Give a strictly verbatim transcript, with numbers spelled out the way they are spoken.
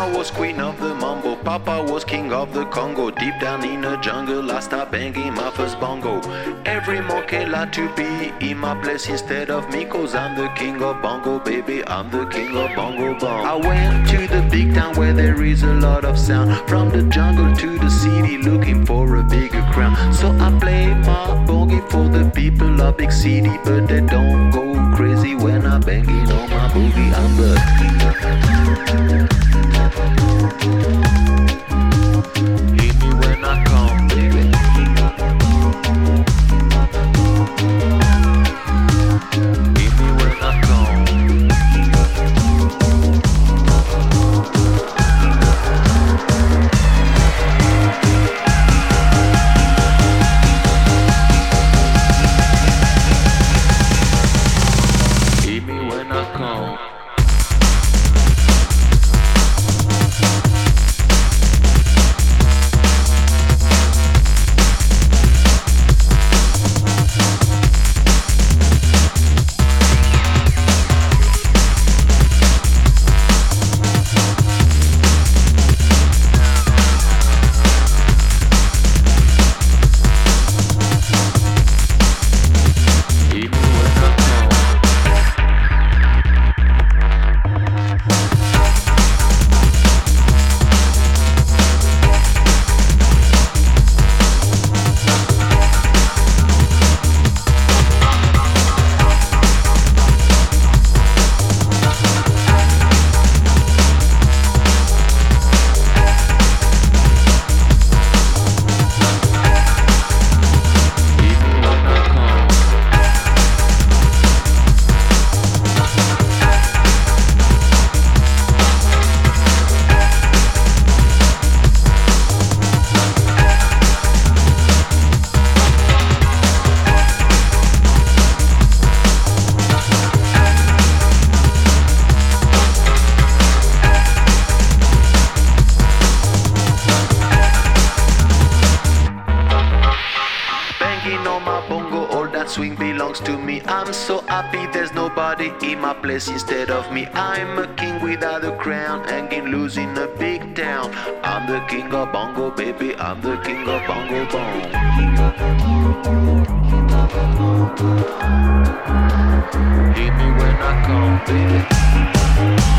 Mama was queen of the mambo, Papa was king of the Congo. Deep down in the jungle, I start banging my first bongo. Every monkey like to be in my place instead of me, cause I'm the king of bongo, baby, I'm the king of bongo bong. I went to the big town where there is a lot of sound, from the jungle to the city looking for a bigger crown. So I play my bongo for the people of big city, but they don't go crazy when I'm banging on my boogie. I'm the hit me when I come, baby. Hit me when I come. Hit me when I come. Swing belongs to me. I'm so happy there's nobody in my place instead of me. I'm a king without a crown, hanging loose in a big town. I'm the king of bongo, baby, I'm the king of bongo bong. Hit me when I come, baby.